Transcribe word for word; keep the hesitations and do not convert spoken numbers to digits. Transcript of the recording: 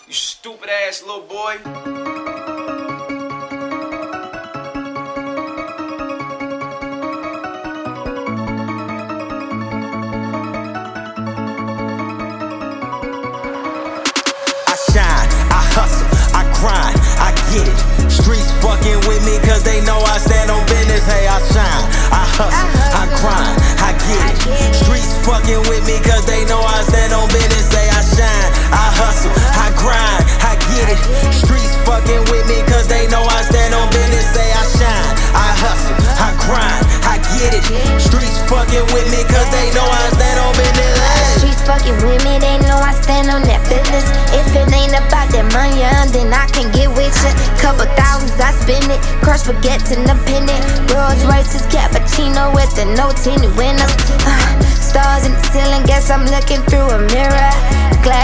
You stupid ass little boy. Shine, I hustle, I grind, I get it. Streets fucking with me cause they know I stand on business. Hey, I shine, I hustle, I grind, I get it. Streets fucking with me cause they know I stand on business. Hey, I shine, I hustle, I grind, I get it. Streets fucking with me cause they know I stand on business. Say I shine, I hustle, I grind, I get it. Streets fucking with me cause they know I stand on business. Hey. Streets fucking with me, they know I stand on that business. If it ain't about that money, then I can get with ya. Couple thousands, I spend it. Crush baguettes independent. Rolls Royces, cappuccino with the no teeny winners. Uh, stars in the ceiling, guess I'm looking through a mirror. Glad